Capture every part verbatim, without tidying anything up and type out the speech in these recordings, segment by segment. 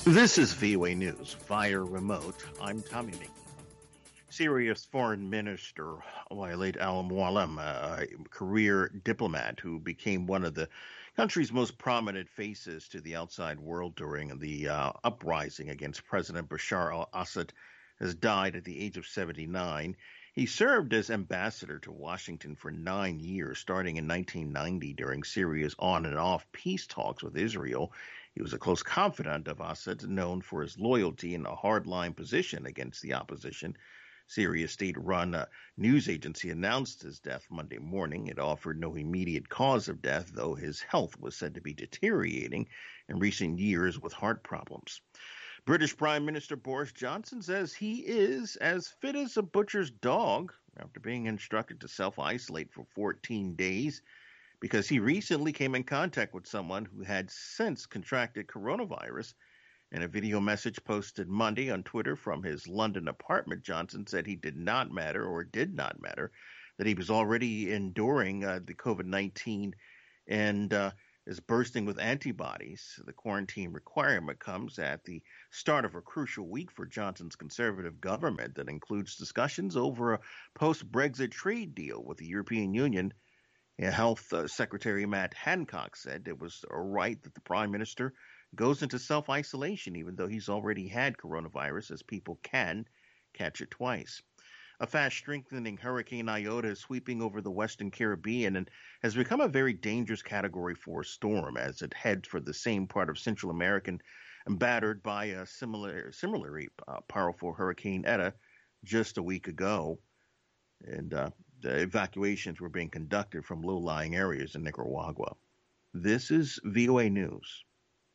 This is V O A News via remote. I'm Tommy McNeil. Syria's foreign minister, Walid al-Mualem, a career diplomat who became one of the country's most prominent faces to the outside world during the uh, uprising against President Bashar al-Assad, has died at the age of seventy-nine. He served as ambassador to Washington for nine years, starting in nineteen ninety during Syria's on and off peace talks with Israel. He was a close confidant of Assad, known for his loyalty and a hardline position against the opposition. Syria's state-run uh, news agency announced his death Monday morning. It offered no immediate cause of death, though his health was said to be deteriorating in recent years with heart problems. British Prime Minister Boris Johnson says he is as fit as a butcher's dog after being instructed to self-isolate for fourteen days because he recently came in contact with someone who had since contracted coronavirus. In a video message posted Monday on Twitter from his London apartment, Johnson said he did not matter or did not matter, that he was already enduring uh, the COVID nineteen and uh, is bursting with antibodies. The quarantine requirement comes at the start of a crucial week for Johnson's Conservative government that includes discussions over a post-Brexit trade deal with the European Union. Health uh, Secretary Matt Hancock said it was a right that the Prime Minister goes into self-isolation even though he's already had coronavirus, as people can catch it twice. A fast-strengthening Hurricane Iota is sweeping over the Western Caribbean and has become a very dangerous Category four storm as it heads for the same part of Central America battered by a similar, similarly uh, powerful Hurricane Eta just a week ago. And uh, the evacuations were being conducted from low-lying areas in Nicaragua. This is V O A News.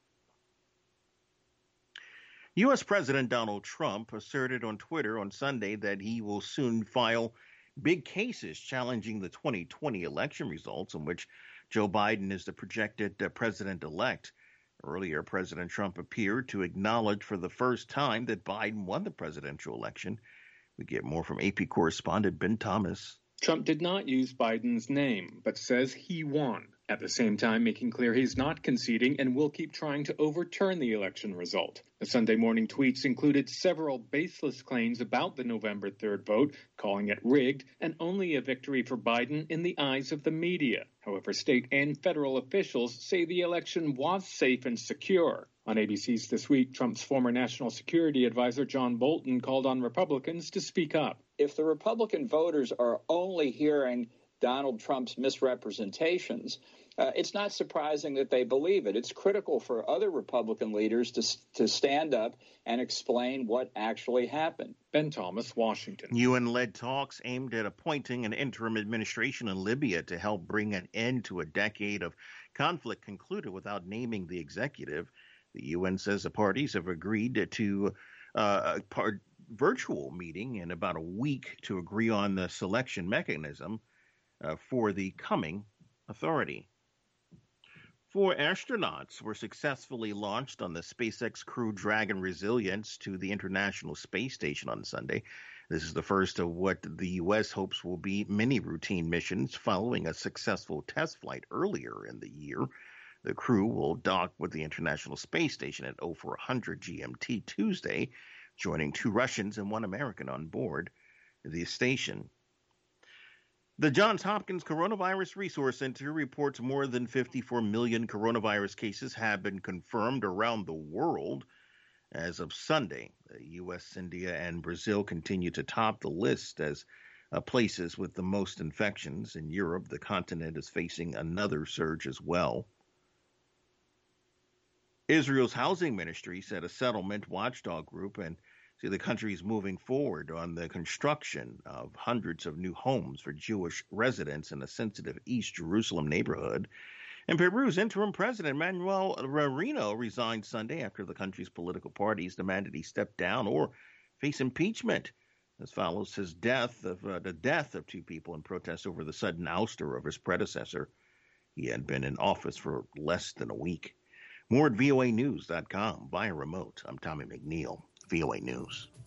U S. President Donald Trump asserted on Twitter on Sunday that he will soon file big cases challenging the twenty twenty election results in which Joe Biden is the projected uh, president-elect. Earlier, President Trump appeared to acknowledge for the first time that Biden won the presidential election. We get more from A P correspondent Ben Thomas. Trump did not use Biden's name, but says he won, at the same time making clear he's not conceding and will keep trying to overturn the election result. The Sunday morning tweets included several baseless claims about the November third vote, calling it rigged and only a victory for Biden in the eyes of the media. However, state and federal officials say the election was safe and secure. On A B C's This Week, Trump's former national security advisor John Bolton called on Republicans to speak up. If the Republican voters are only hearing Donald Trump's misrepresentations, uh, it's not surprising that they believe it. It's critical for other Republican leaders to to stand up and explain what actually happened. Ben Thomas, Washington. U N-led talks aimed at appointing an interim administration in Libya to help bring an end to a decade of conflict concluded without naming the executive. The U N says the parties have agreed to uh, a part, virtual meeting in about a week to agree on the selection mechanism uh, for the coming authority. Four astronauts were successfully launched on the SpaceX Crew Dragon Resilience to the International Space Station on Sunday. This is the first of what the U S hopes will be many routine missions following a successful test flight earlier in the year. The crew will dock with the International Space Station at oh four hundred G M T Tuesday, joining two Russians and one American on board the station. The Johns Hopkins Coronavirus Resource Center reports more than fifty-four million coronavirus cases have been confirmed around the world. As of Sunday, the U S, India, and Brazil continue to top the list as uh, places with the most infections. In Europe, the continent is facing another surge as well. Israel's housing ministry said a settlement watchdog group and see the country is moving forward on the construction of hundreds of new homes for Jewish residents in a sensitive East Jerusalem neighborhood. And Peru's interim president, Manuel Merino, resigned Sunday after the country's political parties demanded he step down or face impeachment. This follows his death of uh, the death of two people in protest over the sudden ouster of his predecessor. He had been in office for less than a week. More at V O A news dot com via remote. I'm Tommy McNeil, V O A News.